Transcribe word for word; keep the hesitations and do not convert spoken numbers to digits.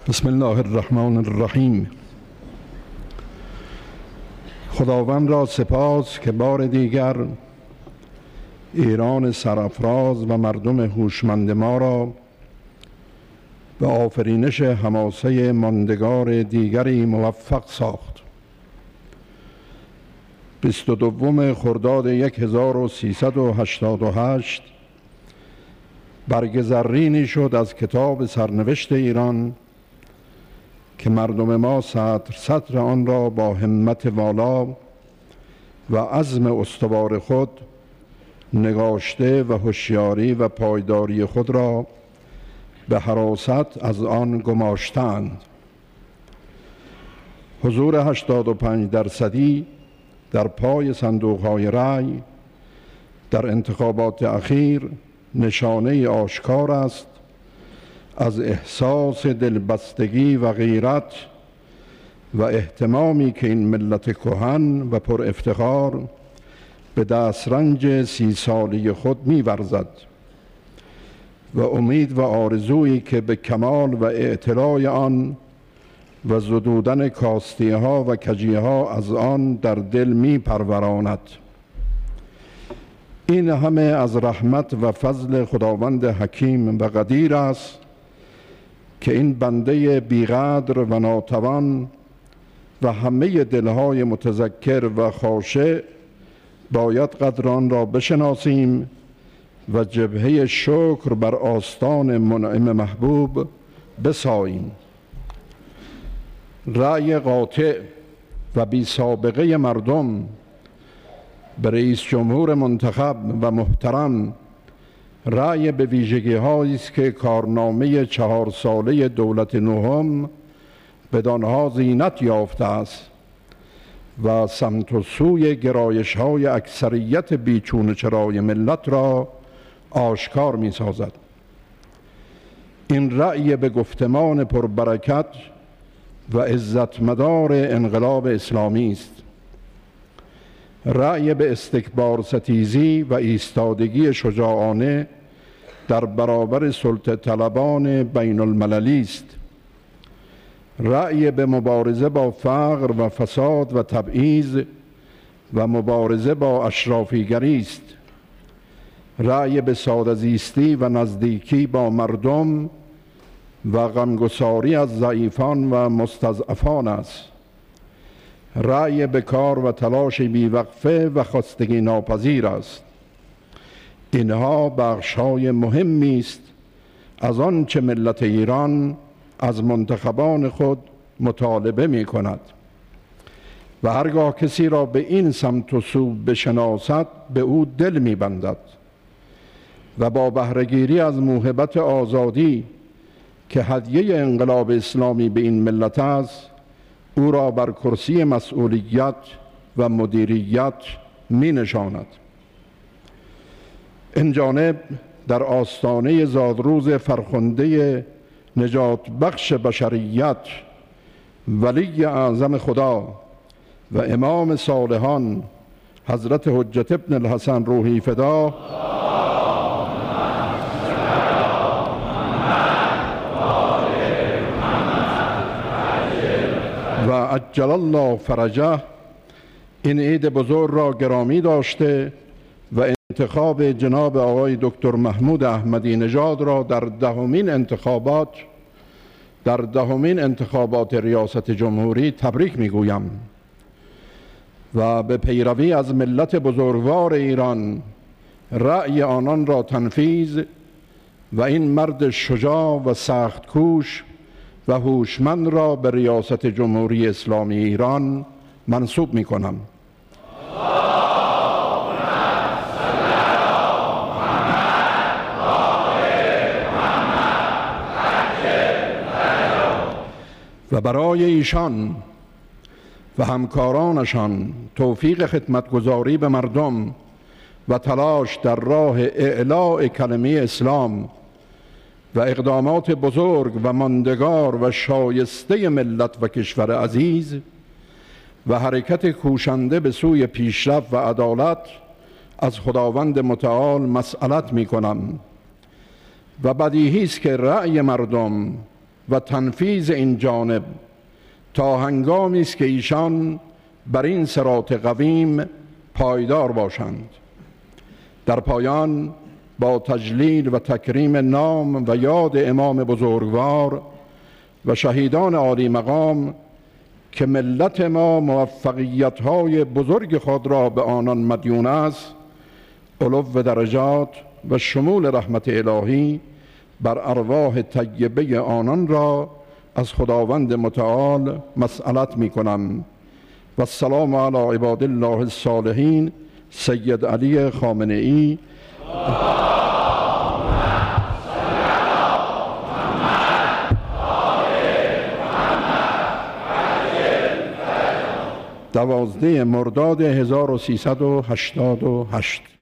بسم الله الرحمن الرحیم. خداوند را سپاس که بار دیگر ایران سرافراز و مردم هوشمند ما را به آفرینش حماسه ماندگار دیگری موفق ساخت. بیست و دوم خرداد هزار و سیصد و هشتاد و هشت برگ زرینی شد از کتاب سرنوشت ایران که مردم ما سطر سطر آن را با همت والا و عزم استوار خود نگاشته و هوشیاری و پایداری خود را به حراست از آن گماشتند. حضور هشتاد و پنج درصدی در پای صندوق‌های رأی در انتخابات اخیر نشانه آشکار است از احساس دلبستگی و غیرت و اهتمامی که این ملت کهن و پر افتخار به دسترنج سی سالی خود می‌ورزد و امید و آرزویی که به کمال و اعتلای آن و زدودن کاستی‌ها و کجی‌ها از آن در دل می‌پروراند. این همه از رحمت و فضل خداوند حکیم و قدیر است که این بنده بیقدر و ناتوان و همه دلهای متذکر و خاشع باید قدر آن را بشناسیم و جبهه شکر بر آستان منعم محبوب بساییم. رأی قاطع و بی سابقه مردم به رئیس جمهور منتخب و محترم رأی به ویژگی هایی است که کارنامه چهار ساله دولت نهم بدانها زینت یافته است و سمت و سوی گرایش های اکثریت بیچون چرای ملت را آشکار می سازد. این رأی به گفتمان پربرکت و عزتمدار انقلاب اسلامی است. رأی به استکبار ستیزی و ایستادگی شجاعانه در برابر سلطه طلبان بین المللی است. رأی به مبارزه با فقر و فساد و تبعیض و مبارزه با اشرافیگری است. رأی به ساده‌زیستی و نزدیکی با مردم و غمگساری از ضعیفان و مستضعفان است. رأی به کار و تلاش بیوقفه و خستگی ناپذیر است. اینها بخش‌های مهمی است از آنچه ملت ایران از منتخبان خود مطالبه می کند و هرگاه کسی را به این سمت و سو بشناسد به او دل می بندد و با بهره‌گیری از موهبت آزادی که هدیه انقلاب اسلامی به این ملت است او را بر کرسی مسئولیت و مدیریت می نشاند. این جانب در آستانه زادروز فرخنده نجات بخش بشریت ولی اعظم خدا و امام صالحان حضرت حجت ابن الحسن روحی فدا و عجل الله فرجه این عید بزرگ را گرامی داشته و انتخاب جناب آقای دکتر محمود احمدی نژاد را در دهمین انتخابات در دهمین انتخابات ریاست جمهوری تبریک میگویم و به پیروی از ملت بزرگوار ایران رأی آنان را تنفیذ و این مرد شجاع و سخت کوش و هوشمند را به ریاست جمهوری اسلامی ایران منصوب می کنم. و برای ایشان و همکارانشان توفیق خدمتگزاری به مردم و تلاش در راه اعلاء کلمه اسلام و اقدامات بزرگ و ماندگار و شایسته ملت و کشور عزیز و حرکت کوشنده به سوی پیشرفت و عدالت از خداوند متعال مسئلت می کنم و بدیهی است که رأی مردم و تنفیذ این جانب تا هنگامی است که ایشان بر این صراط قویم پایدار باشند. در پایان با تجلیل و تکریم نام و یاد امام بزرگوار و شهیدان عالی مقام که ملت ما موفقیت‌های بزرگ خود را به آنان مدیون است، علو درجات و شمول رحمت الهی بر ارواح طیبه آنان را از خداوند متعال مسئلت می کنم. و السلام علی عباد الله الصالحین. سید علی خامنه ای. دوازده مرداد هزار و سیصد و هشتاد و هشت